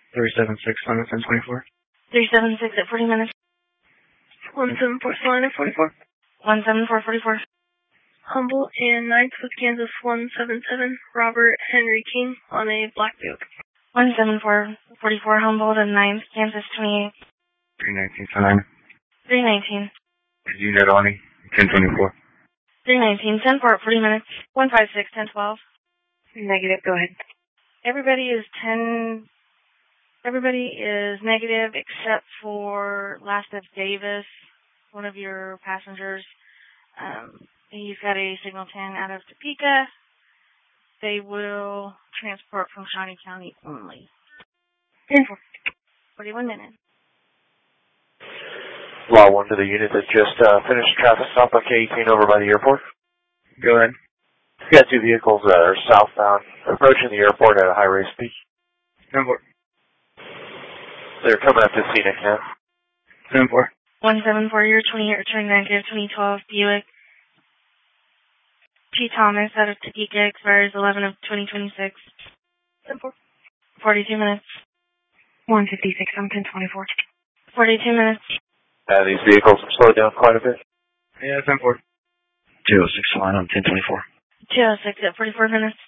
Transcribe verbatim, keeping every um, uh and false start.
three seven six, line at ten twenty-four. three seven six at forty minutes. one seven four, line at forty-four. one seven four forty-four. Humboldt and ninth with Kansas one seven seven, Robert Henry King on a Black Buick. one seven four forty-four, Humboldt and ninth, Kansas twenty-eight. three nineteen, nine. three nineteen. Unit Lonnie, ten twenty-four. three nineteen, ten four at forty minutes. one five six, ten twelve. Negative, go ahead. Everybody is ten, everybody is negative except for Last of Davis, one of your passengers. Um, he's got a signal ten out of Topeka. They will transport from Shawnee County only. ten four. forty-one minutes. Law one to the unit that just uh, finished traffic stop on K eighteen over by the airport. Go ahead. We got two vehicles that are southbound approaching the airport at a high rate speed. ten four. They're coming up to Scenic now. ten four. one seven four, you're twenty-eight, returning negative, twenty twelve, Buick. T. Thomas out of Topeka, expires eleven of twenty twenty-six. ten four. forty-two minutes. one fifty-six, on ten twenty-four. forty-two minutes. Uh, these vehicles have slowed down quite a bit. Yeah, ten four. two oh six, line on ten twenty-four. two oh six at forty-four minutes.